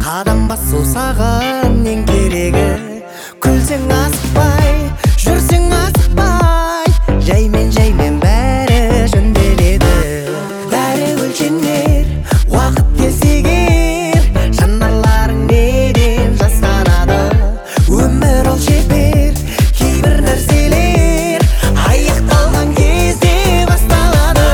Қадам басу саған ең керегі. Күлсең асықпай, жүрсең асықпай, жаймен бәрі жөнделеді. Бәрі өлшенер, уақыт келсе егер, жанарларың неден жасқанады. Өмір ол шебер, кейбір нәрселер аяқталған кезде басталады.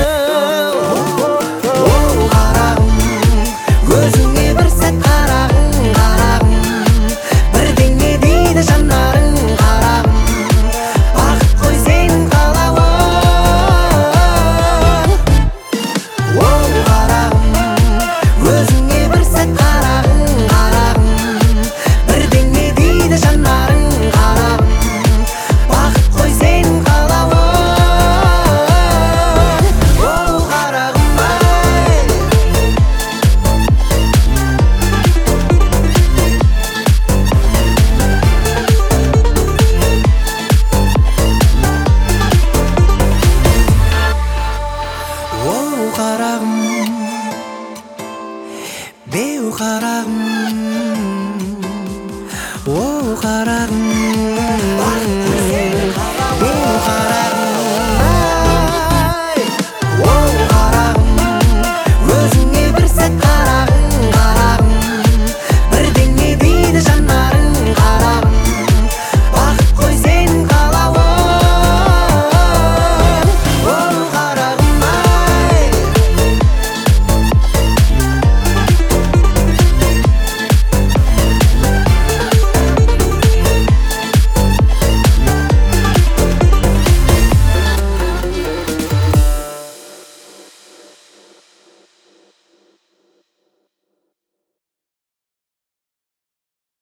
Оу қарағым, өзіңе бір сәт қарағым, бірдеңе дейді жанарың қарағым, бақыт қой сенің қалауың. Оу қарағым, өзіңе бір сәт қарағым, бірдеңе дейді жанарың қарағым, бақыт қой сенің қалауың. Оу қарағым ай. Оу қарағым, беу қарағым, оу қарағым.